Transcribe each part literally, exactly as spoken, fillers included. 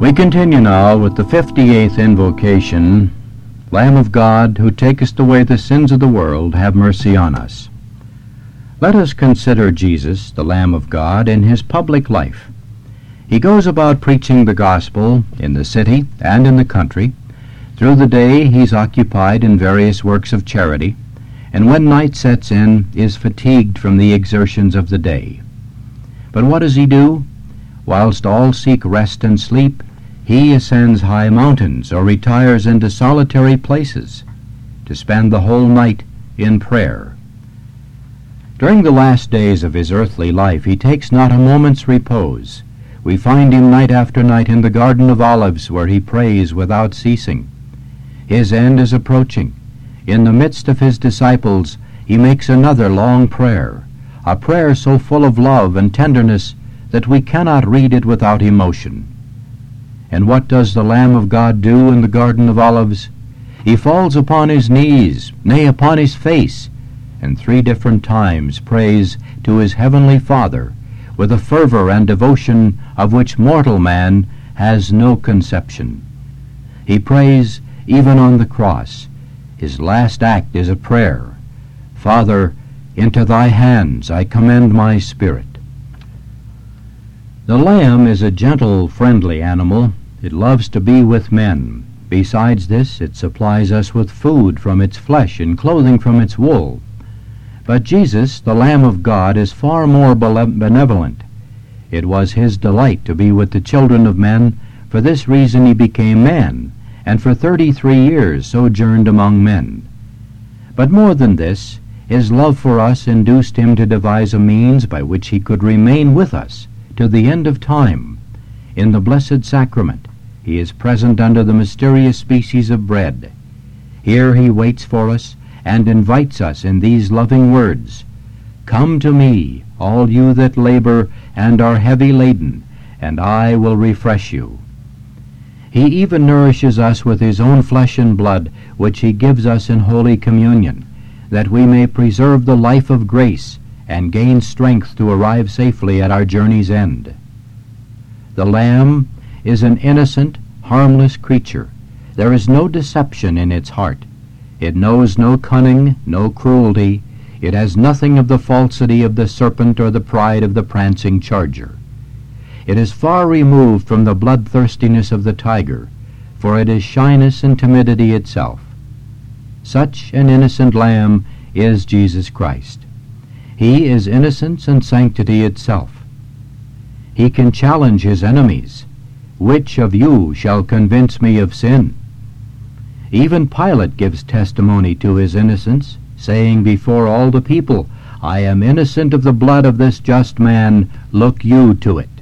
We continue now with the fifty-eighth invocation, Lamb of God, who takest away the sins of the world, have mercy on us. Let us consider Jesus, the Lamb of God, in his public life. He goes about preaching the gospel in the city and in the country. Through the day he's occupied in various works of charity, and when night sets in, is fatigued from the exertions of the day. But what does he do? Whilst all seek rest and sleep, he ascends high mountains or retires into solitary places to spend the whole night in prayer. During the last days of his earthly life, he takes not a moment's repose. We find him night after night in the Garden of Olives, where he prays without ceasing. His end is approaching. In the midst of his disciples, he makes another long prayer, a prayer so full of love and tenderness that we cannot read it without emotion. And what does the Lamb of God do in the Garden of Olives? He falls upon his knees, nay, upon his face, and three different times prays to his heavenly Father with a fervor and devotion of which mortal man has no conception. He prays even on the cross. His last act is a prayer. Father, into thy hands I commend my spirit. The lamb is a gentle, friendly animal. It loves to be with men. Besides this, it supplies us with food from its flesh and clothing from its wool. But Jesus, the Lamb of God, is far more benevolent. It was his delight to be with the children of men. For this reason he became man, and for thirty-three years sojourned among men. But more than this, his love for us induced him to devise a means by which he could remain with us to the end of time. In the Blessed Sacrament, he is present under the mysterious species of bread. Here he waits for us and invites us in these loving words, Come to me, all you that labor and are heavy laden, and I will refresh you. He even nourishes us with his own flesh and blood, which he gives us in Holy Communion, that we may preserve the life of grace and gain strength to arrive safely at our journey's end. The Lamb is an innocent, harmless creature. There is no deception in its heart. It knows no cunning, no cruelty. It has nothing of the falsity of the serpent or the pride of the prancing charger. It is far removed from the bloodthirstiness of the tiger, for it is shyness and timidity itself. Such an innocent lamb is Jesus Christ. He is innocence and sanctity itself. He can challenge his enemies. Which of you shall convince me of sin? Even Pilate gives testimony to his innocence, saying before all the people, I am innocent of the blood of this just man, look you to it.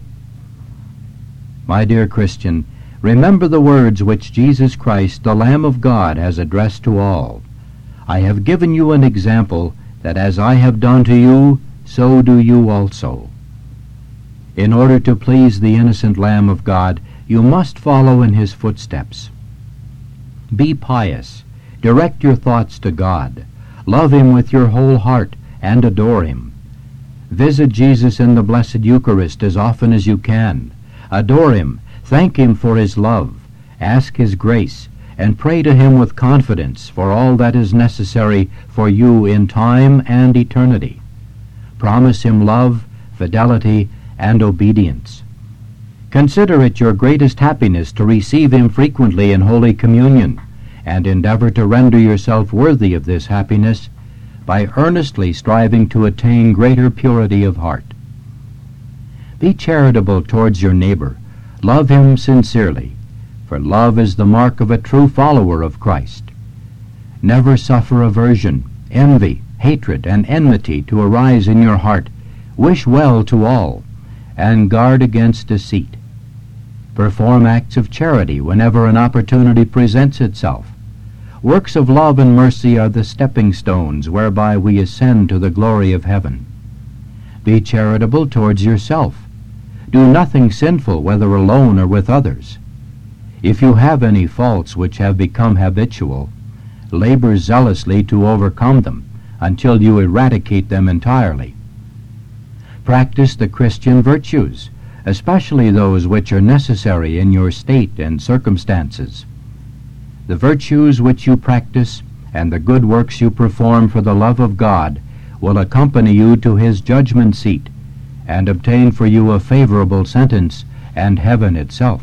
My dear Christian, remember the words which Jesus Christ, the Lamb of God, has addressed to all. I have given you an example that as I have done to you, so do you also. In order to please the innocent Lamb of God, you must follow in his footsteps. Be pious. Direct your thoughts to God. Love him with your whole heart and adore him. Visit Jesus in the Blessed Eucharist as often as you can. Adore him. Thank him for his love. Ask his grace, and pray to him with confidence for all that is necessary for you in time and eternity. Promise him love, fidelity, and obedience. Consider it your greatest happiness to receive him frequently in Holy Communion, and endeavor to render yourself worthy of this happiness by earnestly striving to attain greater purity of heart. Be charitable towards your neighbor. Love him sincerely, for love is the mark of a true follower of Christ. Never suffer aversion, envy, hatred, and enmity to arise in your heart. Wish well to all, and guard against deceit. Perform acts of charity whenever an opportunity presents itself. Works of love and mercy are the stepping stones whereby we ascend to the glory of heaven. Be charitable towards yourself. Do nothing sinful, whether alone or with others. If you have any faults which have become habitual, labor zealously to overcome them until you eradicate them entirely. Practice the Christian virtues, especially those which are necessary in your state and circumstances. The virtues which you practice and the good works you perform for the love of God will accompany you to his judgment seat and obtain for you a favorable sentence and heaven itself.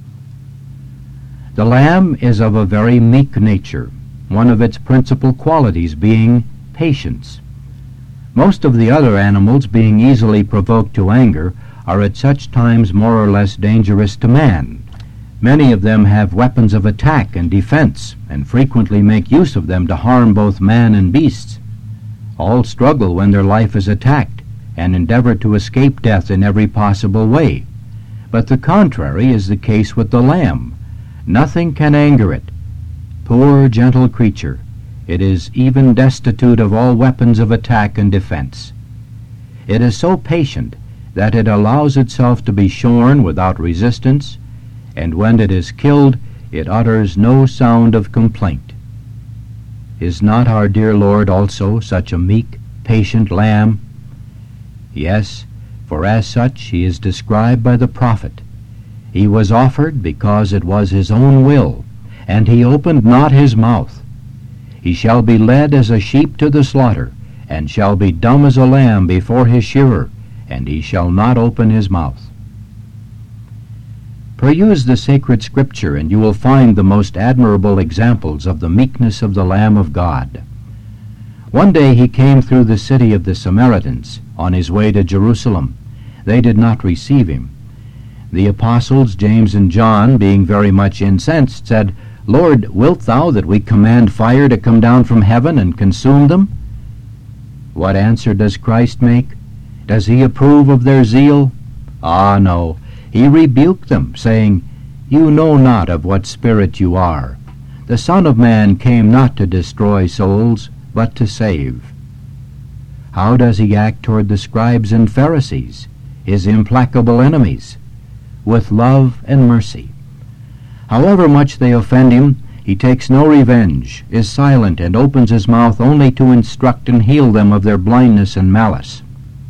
The lamb is of a very meek nature, one of its principal qualities being patience. Most of the other animals, being easily provoked to anger, are at such times more or less dangerous to man. Many of them have weapons of attack and defense, and frequently make use of them to harm both man and beasts. All struggle when their life is attacked, and endeavor to escape death in every possible way. But the contrary is the case with the lamb. Nothing can anger it. Poor, gentle creature, it is even destitute of all weapons of attack and defense. It is so patient that it allows itself to be shorn without resistance, and when it is killed, it utters no sound of complaint. Is not our dear Lord also such a meek, patient lamb? Yes, for as such he is described by the prophet. He was offered because it was his own will, and he opened not his mouth. He shall be led as a sheep to the slaughter, and shall be dumb as a lamb before his shearer, and he shall not open his mouth. Peruse the sacred Scripture, and you will find the most admirable examples of the meekness of the Lamb of God. One day he came through the city of the Samaritans, on his way to Jerusalem. They did not receive him. The apostles, James and John, being very much incensed, said, Lord, wilt thou that we command fire to come down from heaven and consume them? What answer does Christ make? Does he approve of their zeal? Ah, no. He rebuked them, saying, You know not of what spirit you are. The Son of Man came not to destroy souls, but to save. How does he act toward the scribes and Pharisees, his implacable enemies? With love and mercy. However much they offend him, he takes no revenge, is silent, and opens his mouth only to instruct and heal them of their blindness and malice.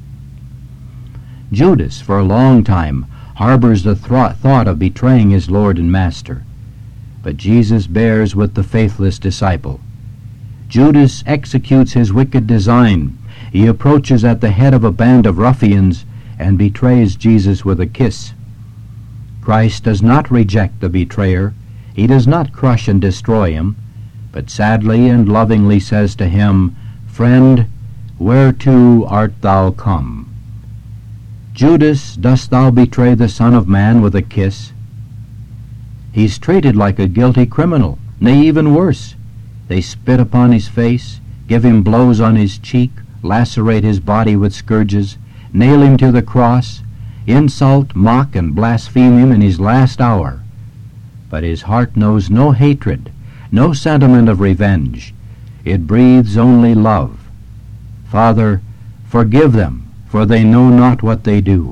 Judas, for a long time, harbors the thro- thought of betraying his Lord and Master. But Jesus bears with the faithless disciple. Judas executes his wicked design. He approaches at the head of a band of ruffians and betrays Jesus with a kiss. Christ does not reject the betrayer. He does not crush and destroy him, but sadly and lovingly says to him, Friend, whereto art thou come? Judas, dost thou betray the Son of Man with a kiss? He's treated like a guilty criminal, nay, even worse. They spit upon his face, give him blows on his cheek, lacerate his body with scourges, nail him to the cross, insult, mock, and blaspheme him in his last hour. But his heart knows no hatred, no sentiment of revenge. It breathes only love. Father, forgive them, for they know not what they do.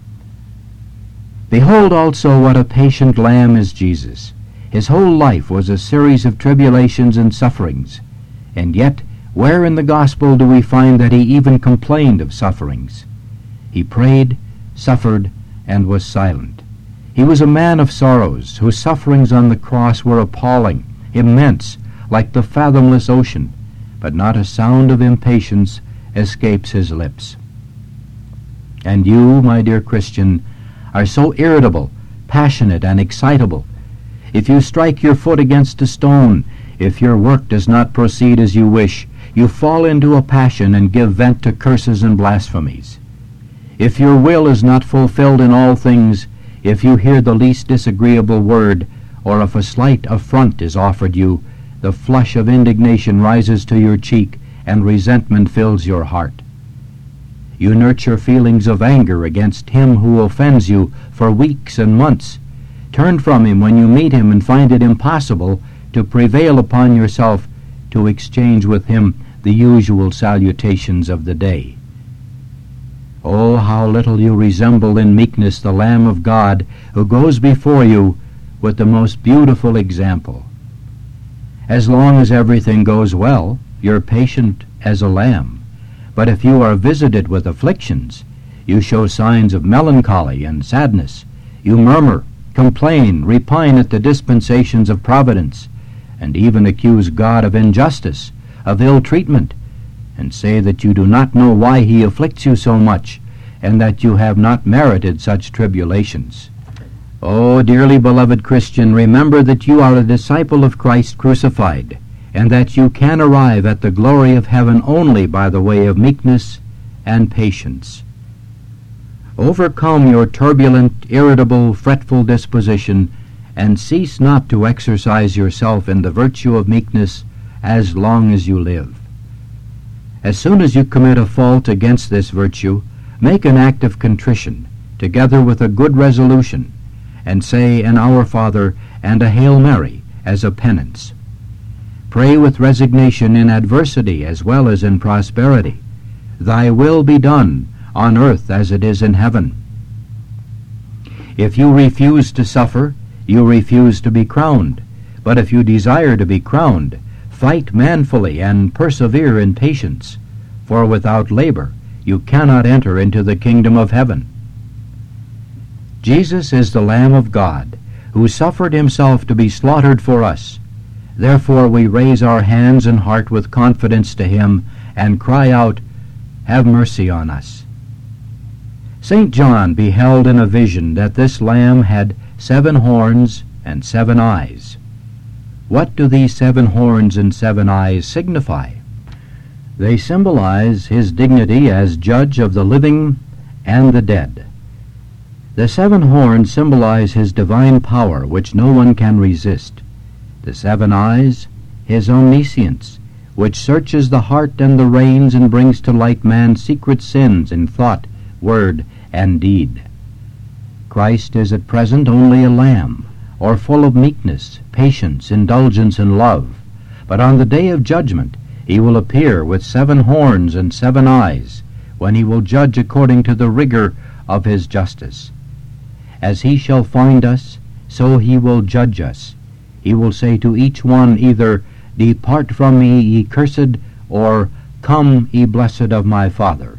Behold also what a patient lamb is Jesus. His whole life was a series of tribulations and sufferings, and yet where in the gospel do we find that he even complained of sufferings? He prayed, suffered, and was silent. He was a man of sorrows, whose sufferings on the cross were appalling, immense, like the fathomless ocean, but not a sound of impatience escapes his lips. And you, my dear Christian, are so irritable, passionate, and excitable. If you strike your foot against a stone, if your work does not proceed as you wish, you fall into a passion and give vent to curses and blasphemies. If your will is not fulfilled in all things, if you hear the least disagreeable word, or if a slight affront is offered you, the flush of indignation rises to your cheek, and resentment fills your heart. You nurture feelings of anger against him who offends you for weeks and months. Turn from him when you meet him and find it impossible to prevail upon yourself to exchange with him the usual salutations of the day. Oh, how little you resemble in meekness the Lamb of God who goes before you with the most beautiful example. As long as everything goes well, you're patient as a lamb. But if you are visited with afflictions, You show signs of melancholy and sadness. You murmur, complain, repine at the dispensations of providence, and even accuse God of injustice, of ill treatment, and say that you do not know why he afflicts you so much, and that you have not merited such tribulations. Oh, dearly beloved Christian, remember that you are a disciple of Christ crucified, and that you can arrive at the glory of heaven only by the way of meekness and patience. Overcome your turbulent, irritable, fretful disposition, and cease not to exercise yourself in the virtue of meekness as long as you live. As soon as you commit a fault against this virtue, make an act of contrition, together with a good resolution, and say an Our Father and a Hail Mary as a penance. Pray with resignation in adversity as well as in prosperity. Thy will be done on earth as it is in heaven. If you refuse to suffer, you refuse to be crowned. But if you desire to be crowned, fight manfully and persevere in patience, for without labor you cannot enter into the kingdom of heaven. Jesus is the Lamb of God, who suffered himself to be slaughtered for us. Therefore we raise our hands and heart with confidence to him and cry out, "Have mercy on us." Saint John beheld in a vision that this Lamb had seven horns and seven eyes. What do these seven horns and seven eyes signify? They symbolize his dignity as judge of the living and the dead. The seven horns symbolize his divine power, which no one can resist. The seven eyes, his omniscience, which searches the heart and the reins and brings to light man's secret sins in thought, word, and deed. Christ is at present only a lamb, or full of meekness, patience, indulgence, and love. But on the day of judgment he will appear with seven horns and seven eyes, when he will judge according to the rigor of his justice. As he shall find us, so he will judge us. He will say to each one either, "Depart from me, ye cursed," or "Come, ye blessed of my Father."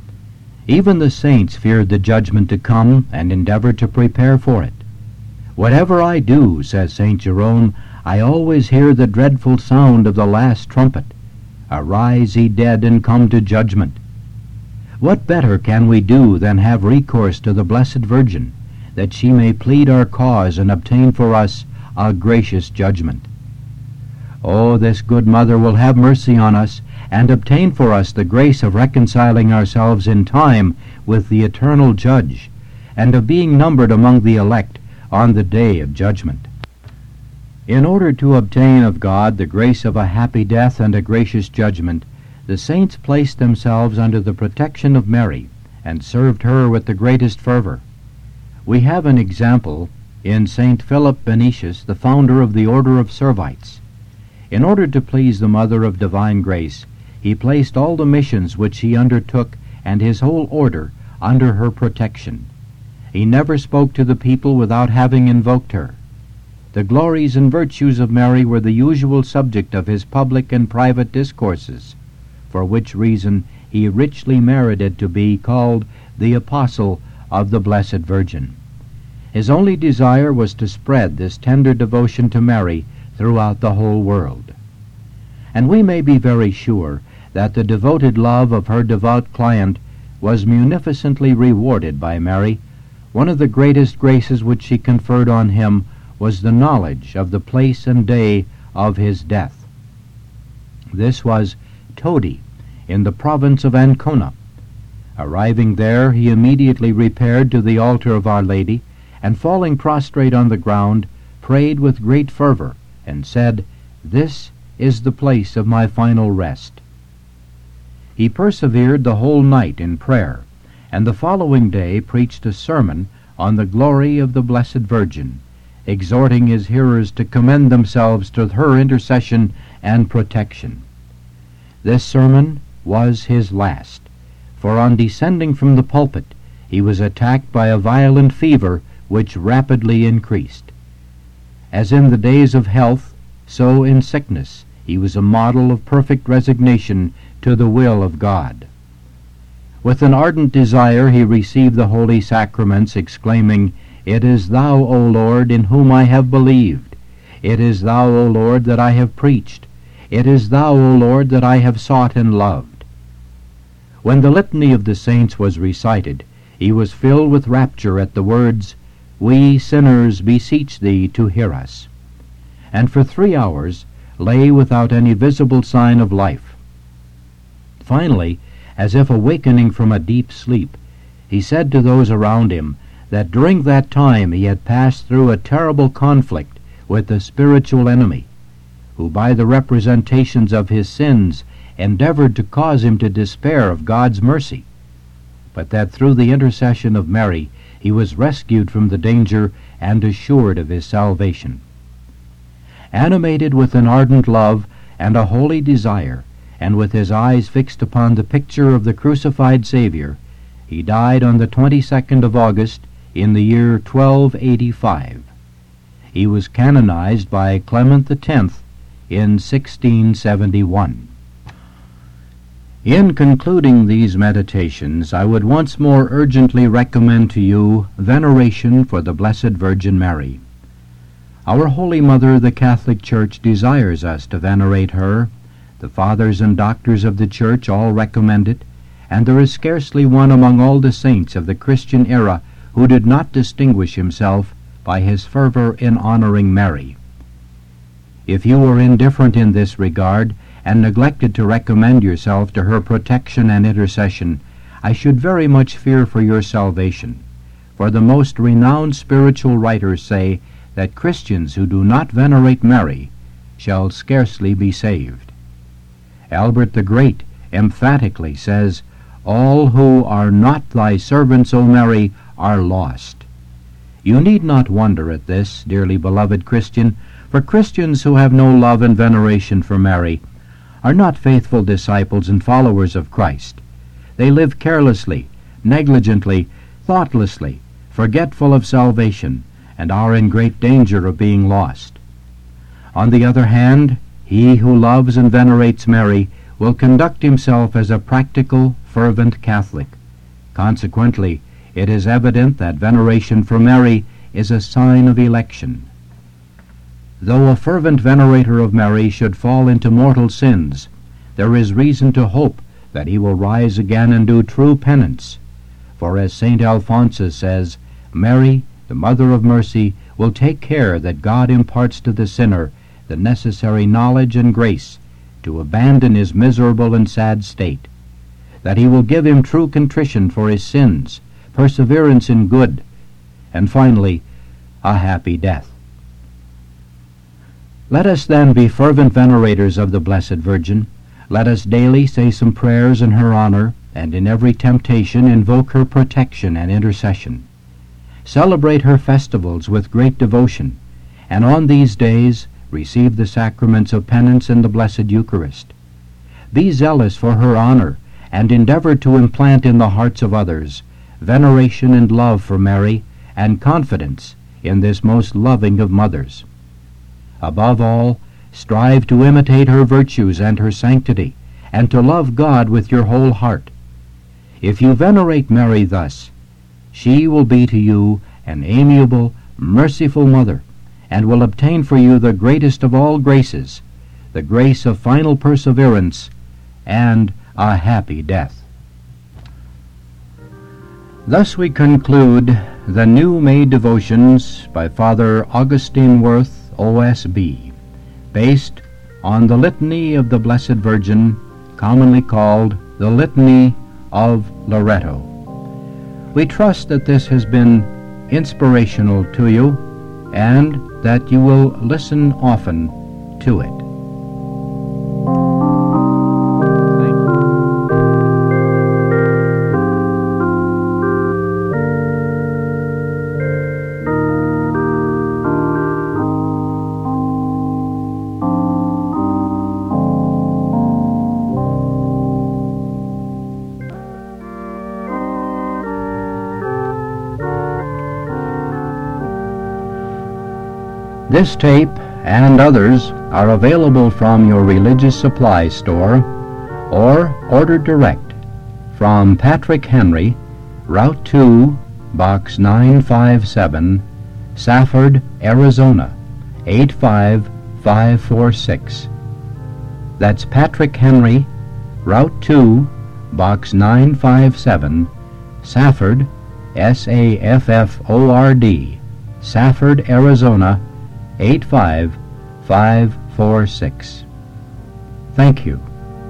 Even the saints feared the judgment to come and endeavored to prepare for it. "Whatever I do," says Saint Jerome, "I always hear the dreadful sound of the last trumpet. Arise, ye dead, and come to judgment." What better can we do than have recourse to the Blessed Virgin, that she may plead our cause and obtain for us a gracious judgment? Oh, this good mother will have mercy on us and obtain for us the grace of reconciling ourselves in time with the eternal Judge, and of being numbered among the elect on the day of judgment. In order to obtain of God the grace of a happy death and a gracious judgment, the saints placed themselves under the protection of Mary and served her with the greatest fervor. We have an example in Saint Philip Benetius, the founder of the Order of Servites. In order to please the Mother of Divine Grace, he placed all the missions which he undertook and his whole order under her protection. He never spoke to the people without having invoked her. The glories and virtues of Mary were the usual subject of his public and private discourses, for which reason he richly merited to be called the Apostle of the Blessed Virgin. His only desire was to spread this tender devotion to Mary throughout the whole world. And we may be very sure that the devoted love of her devout client was munificently rewarded by Mary. One of the greatest graces which she conferred on him was the knowledge of the place and day of his death. This was Todi, in the province of Ancona. Arriving there, he immediately repaired to the altar of Our Lady, and falling prostrate on the ground, prayed with great fervor, and said, "This is the place of my final rest." He persevered the whole night in prayer, and the following day preached a sermon on the glory of the Blessed Virgin, exhorting his hearers to commend themselves to her intercession and protection. This sermon was his last, for on descending from the pulpit he was attacked by a violent fever which rapidly increased. As in the days of health, so in sickness he was a model of perfect resignation to the will of God. With an ardent desire he received the holy sacraments, exclaiming, "It is thou, O Lord, in whom I have believed. It is thou, O Lord, that I have preached. It is thou, O Lord, that I have sought and loved." When the litany of the saints was recited, he was filled with rapture at the words, "We sinners beseech thee to hear us," and for three hours lay without any visible sign of life. Finally, as if awakening from a deep sleep, he said to those around him that during that time he had passed through a terrible conflict with the spiritual enemy, who by the representations of his sins endeavored to cause him to despair of God's mercy, but that through the intercession of Mary he was rescued from the danger and assured of his salvation. Animated with an ardent love and a holy desire, and with his eyes fixed upon the picture of the crucified Savior, he died on the twenty-second of August in the year twelve eighty-five. He was canonized by Clement the Tenth in sixteen seventy-one. In concluding these meditations, I would once more urgently recommend to you veneration for the Blessed Virgin Mary. Our Holy Mother, the Catholic Church, desires us to venerate her. The fathers and doctors of the Church all recommend it, and there is scarcely one among all the saints of the Christian era who did not distinguish himself by his fervor in honoring Mary. If you are indifferent in this regard, and neglected to recommend yourself to her protection and intercession, I should very much fear for your salvation. For the most renowned spiritual writers say that Christians who do not venerate Mary shall scarcely be saved. Albert the Great emphatically says, "All who are not thy servants, O Mary, are lost." You need not wonder at this, dearly beloved Christian, for Christians who have no love and veneration for Mary are not faithful disciples and followers of Christ. They live carelessly, negligently, thoughtlessly, forgetful of salvation, and are in great danger of being lost. On the other hand, he who loves and venerates Mary will conduct himself as a practical, fervent Catholic. Consequently, it is evident that veneration for Mary is a sign of election. Though a fervent venerator of Mary should fall into mortal sins, there is reason to hope that he will rise again and do true penance. For as Saint Alphonsus says, Mary, the Mother of Mercy, will take care that God imparts to the sinner the necessary knowledge and grace to abandon his miserable and sad state, that he will give him true contrition for his sins, perseverance in good, and finally, a happy death. Let us then be fervent venerators of the Blessed Virgin. Let us daily say some prayers in her honor, and in every temptation invoke her protection and intercession. Celebrate her festivals with great devotion, and on these days receive the sacraments of penance in the Blessed Eucharist. Be zealous for her honor, and endeavor to implant in the hearts of others veneration and love for Mary, and confidence in this most loving of mothers. Above all, strive to imitate her virtues and her sanctity, and to love God with your whole heart. If you venerate Mary thus, she will be to you an amiable, merciful mother, and will obtain for you the greatest of all graces, the grace of final perseverance and a happy death. Thus we conclude the new-made devotions by Father Augustine Worth, O S B, based on the Litany of the Blessed Virgin, commonly called the Litany of Loretto. We trust that this has been inspirational to you, and that you will listen often to it. This tape and others are available from your religious supply store or order direct from Patrick Henry, Route two, Box nine five seven, Safford, Arizona, eight five five four six. That's Patrick Henry, Route two, Box nine five seven, Safford, S A F F O R D, Safford, Arizona, eight five five four six. Thank you.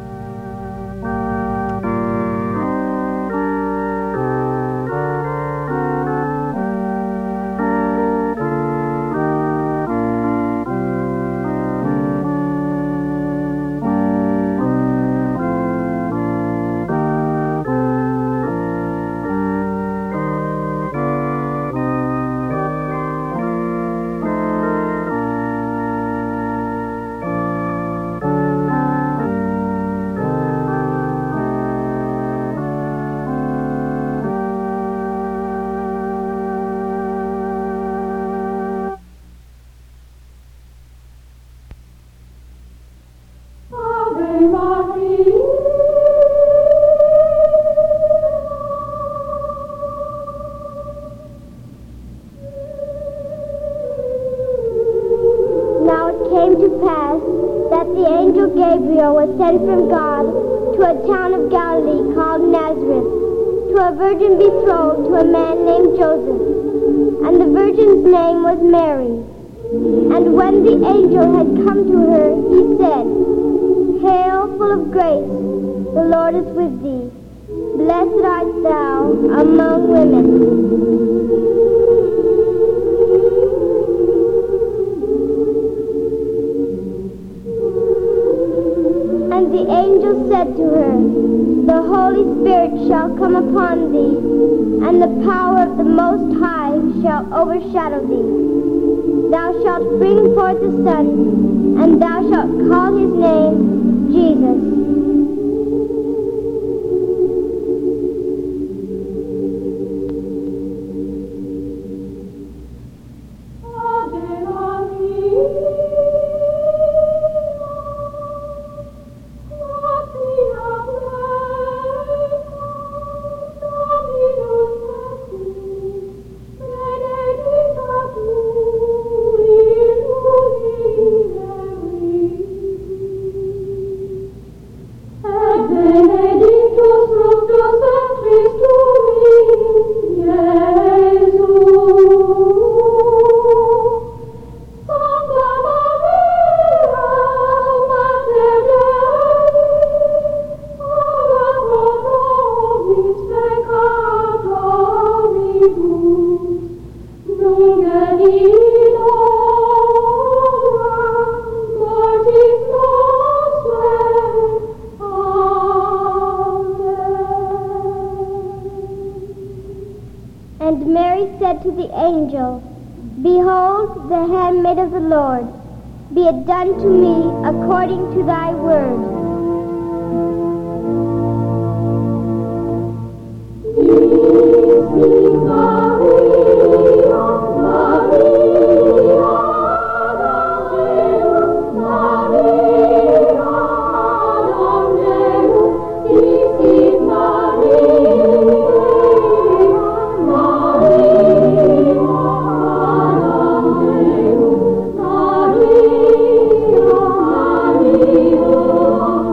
Gabriel was sent from God to a town of Galilee called Nazareth, to a virgin betrothed to a man named Joseph, and the virgin's name was Mary. And when the angel had come to her, he said, Hail, full of grace, the Lord is with thee. Blessed art thou among women. And the angel said to her, The Holy Spirit shall come upon thee, and the power of the Most High shall overshadow thee. Thou shalt bring forth a son, and thou shalt call his name Jesus. And Mary said to the angel, Behold, the handmaid of the Lord, be it done to me according to thy word. Oh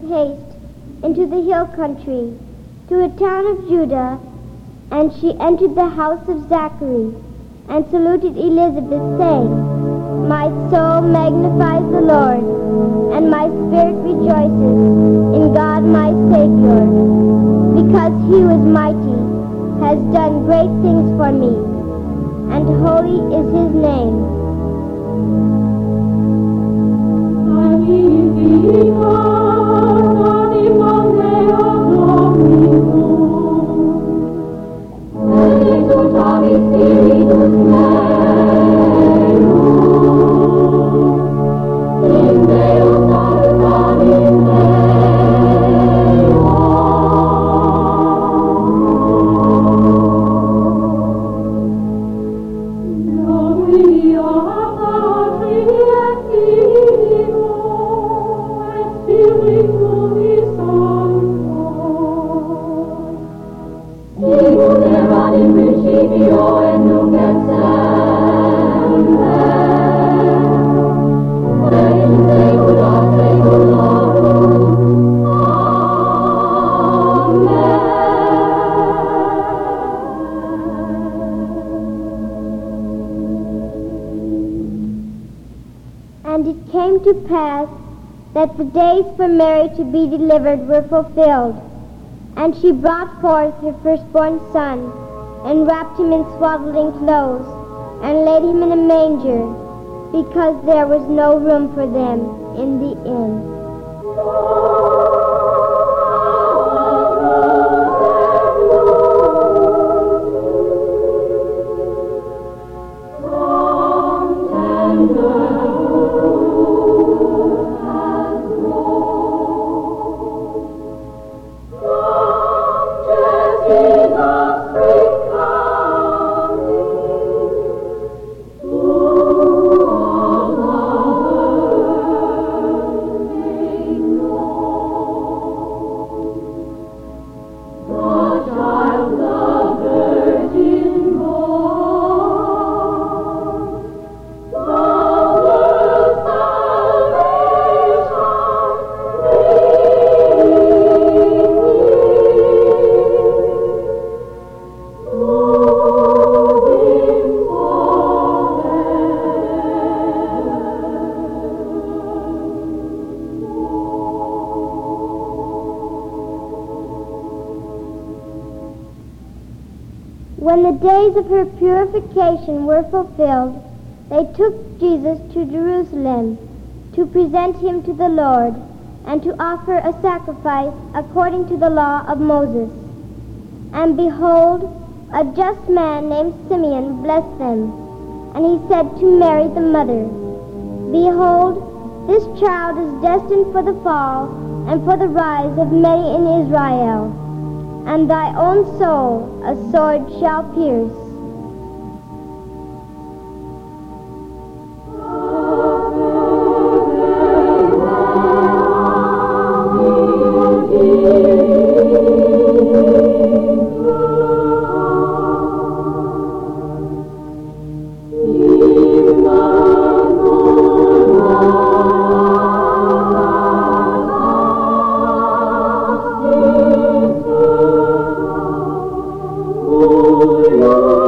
haste into the hill country, to a town of Judah, and she entered the house of Zachary, and saluted Elizabeth, saying, My soul magnifies the Lord, and my spirit rejoices in God my Savior, because he who is mighty has done great things for me, and holy is his name. And it came to pass that the days for Mary to be delivered were fulfilled. And she brought forth her firstborn son, and wrapped him in swaddling clothes, and laid him in a manger, because there was no room for them in the inn. When the days of her purification were fulfilled, they took Jesus to Jerusalem to present him to the Lord, and to offer a sacrifice according to the law of Moses. And behold, a just man named Simeon blessed them, and he said to Mary the mother, Behold, this child is destined for the fall and for the rise of many in Israel, and thy own soul a sword shall pierce. Lord.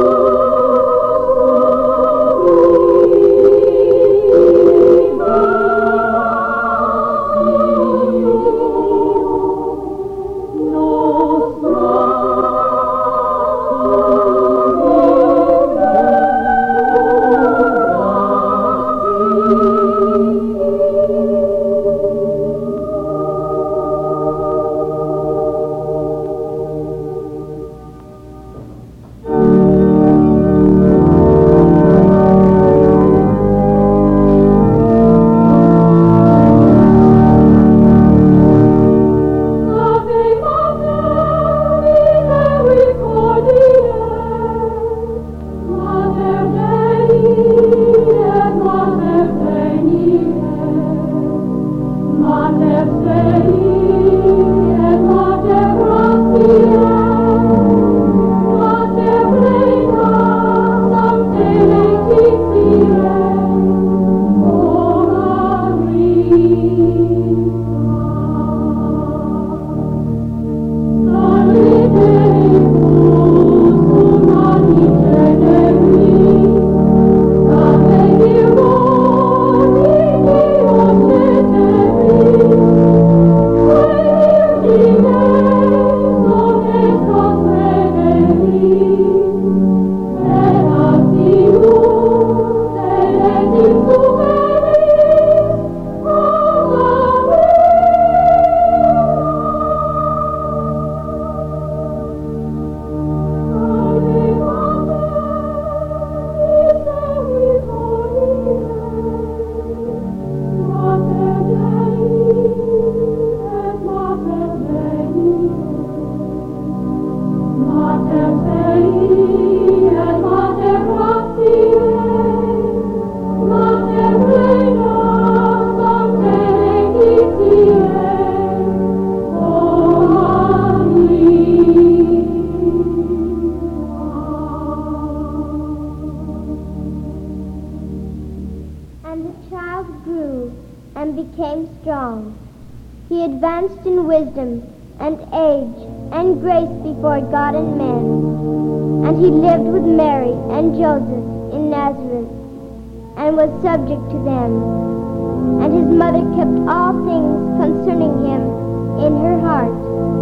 long. He advanced in wisdom and age and grace before God and men. And he lived with Mary and Joseph in Nazareth, and was subject to them. And his mother kept all things concerning him in her heart.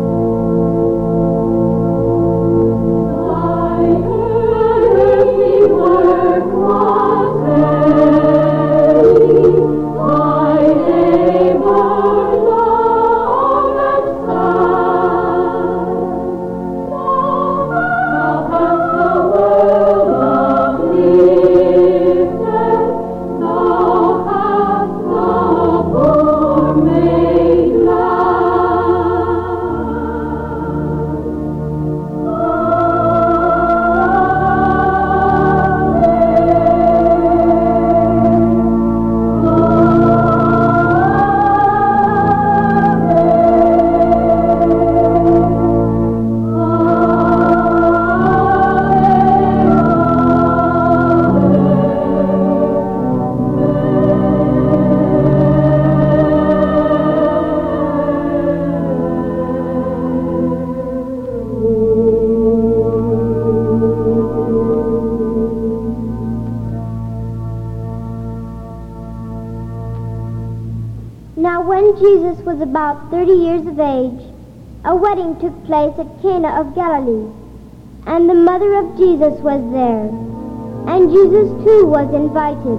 Now when Jesus was about thirty years of age, a wedding took place at Cana of Galilee, and the mother of Jesus was there, and Jesus too was invited.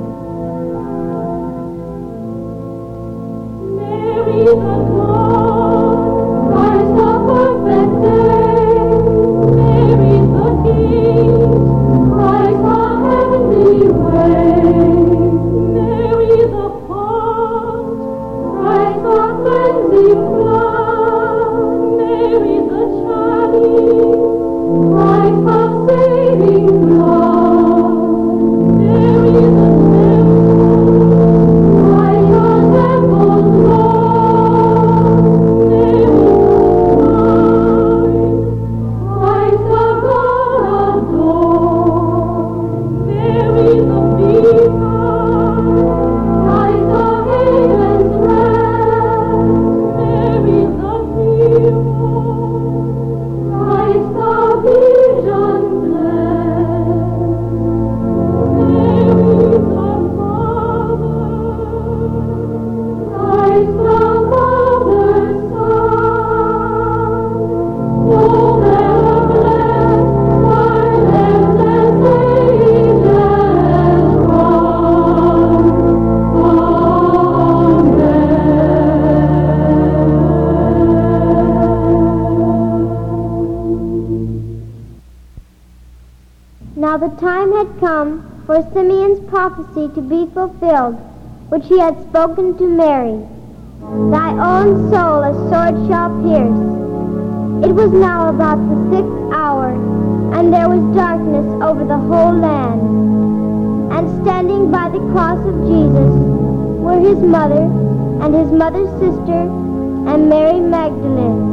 Mary the Lord, Christ the perfected, Mary the King, Christ the heavenly way, Mary the font, Christ the cleansing flood, Mary the chalice, Christ the saving blood, Mary the temple, Christ the temple's Lord, Mary the bride, Christ the God adored, Mary the beacon, Christ the haven's rest, Mary the hero, Christ the vision blessed, Mary the mother, Christ the Father's Son, oh ever blessed, while endless ages run. Now the time had come for Simeon's prophecy to be fulfilled, which he had spoken to Mary. Thy own soul a sword shall pierce. It was now about the sixth hour, and there was darkness over the whole land. And standing by the cross of Jesus were his mother, and his mother's sister, and Mary Magdalene.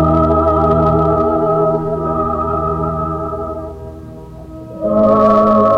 Oh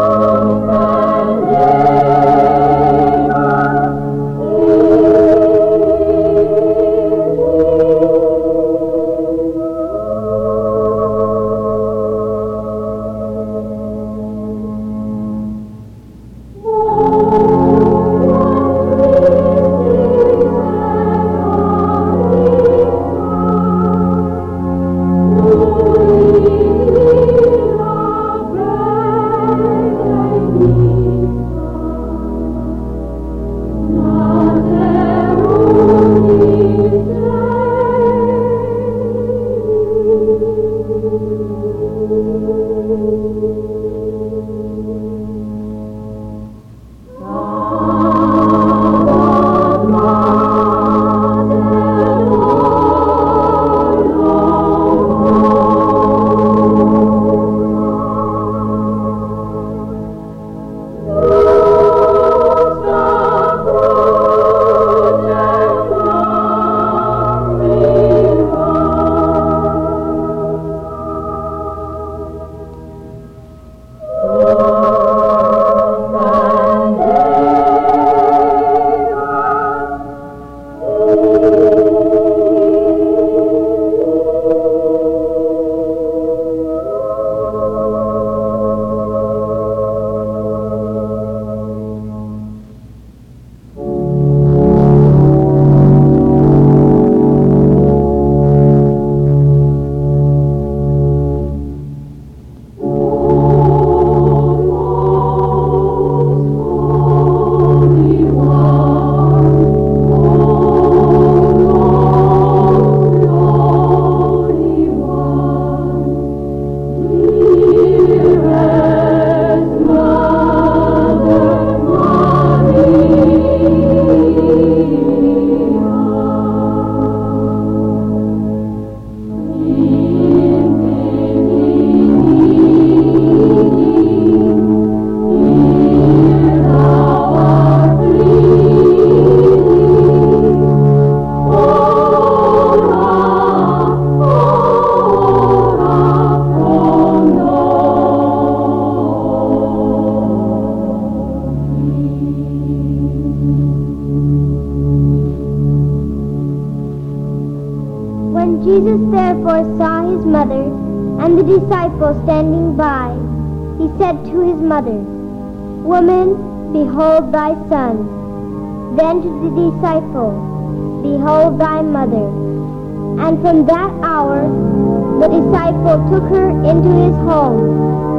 Jesus therefore saw his mother and the disciple standing by, he said to his mother, Woman, behold thy son. Then to the disciple, Behold thy mother. And from that hour the disciple took her into his home.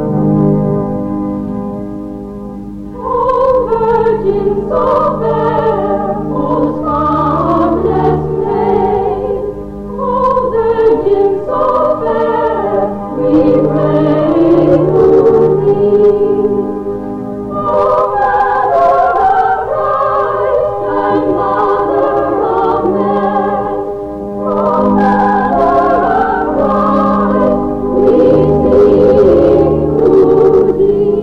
O Virgin so fair, most harmless maid, O Virgin so fair, we pray to thee. O Mother of Christ and Mother of Man, O Mother of Christ, we sing to thee.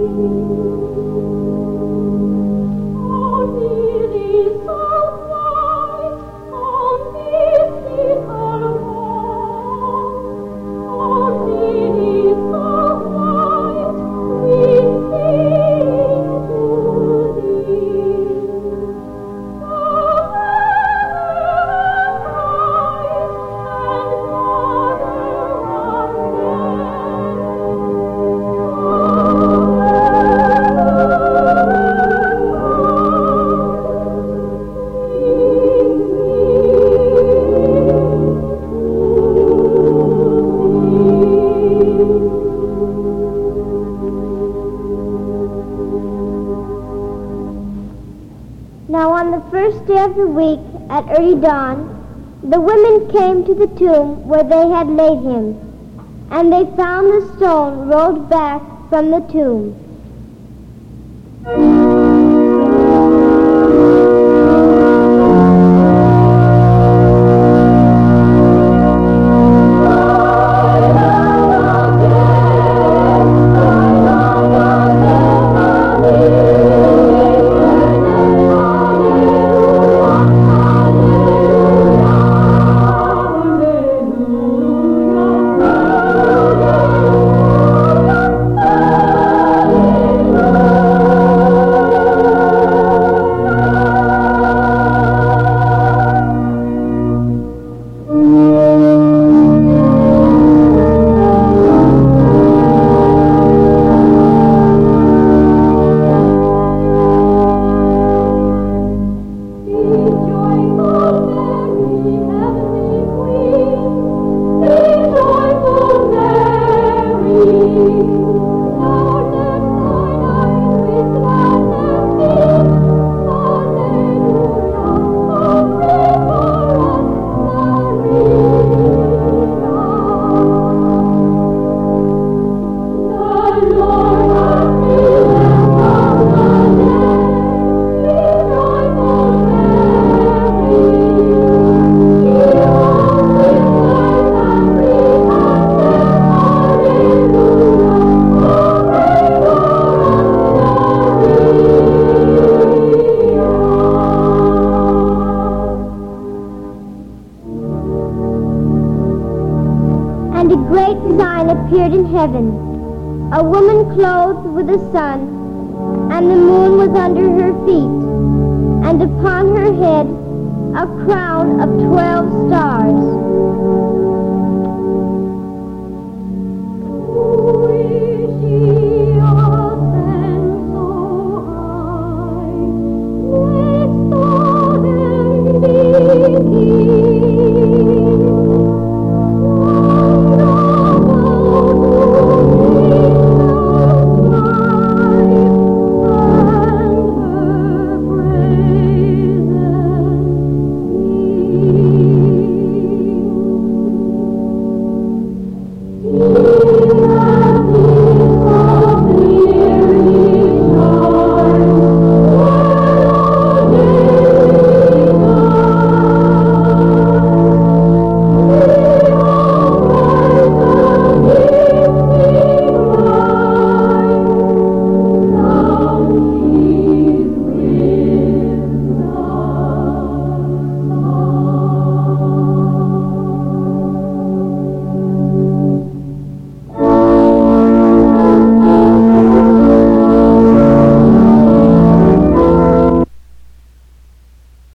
On lilies so white, on these little walls, on lilies so white, we sing to thee. O Now on the first day of the week, at early dawn, the women came to the tomb where they had laid him, and they found the stone rolled back from the tomb. And a great sign appeared in heaven, a woman clothed with the sun, and the moon was under her feet, and upon her head a crown of twelve stars.